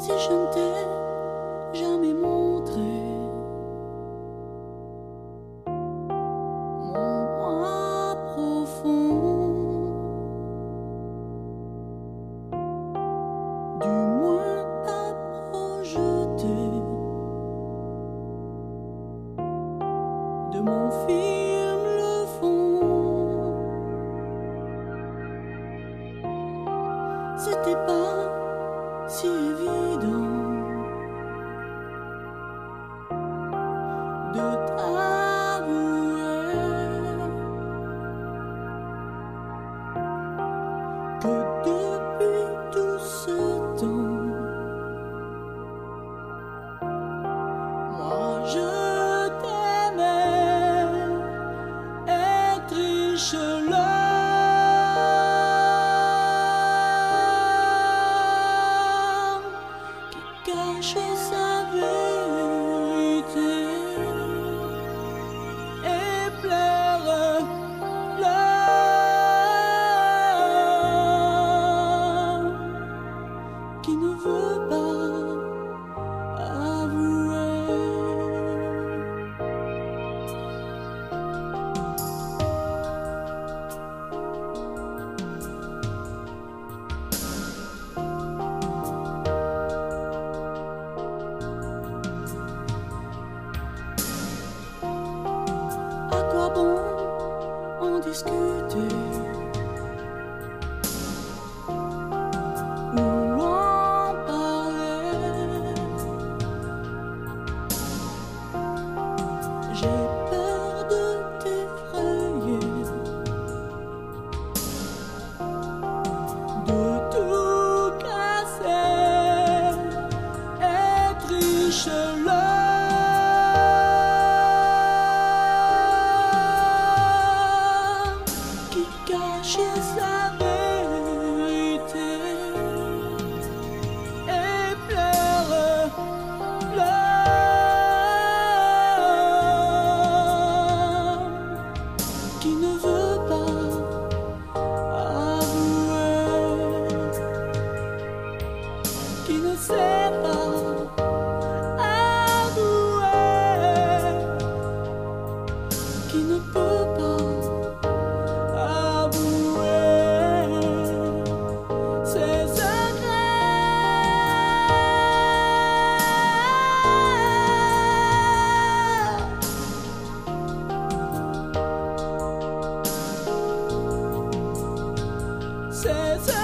Si je ne t'ai jamais montré mon moi profond, du moins pas projeté de mon film le fond, c'était pas si évident de t'avouer que depuis tout ce temps, moi je t'aimais, Étreche-le. Cache sa vérité et pleure l'homme qui ne veut pas avouer. À quoi bon en discuter ou en parler? J'ai peur de t'effrayer, de tout casser, Étreche-le. Cache sa vérité et pleure l'homme qui ne veut pas avouer, qui ne sait pas avouer, qui ne peut pas ses secrets.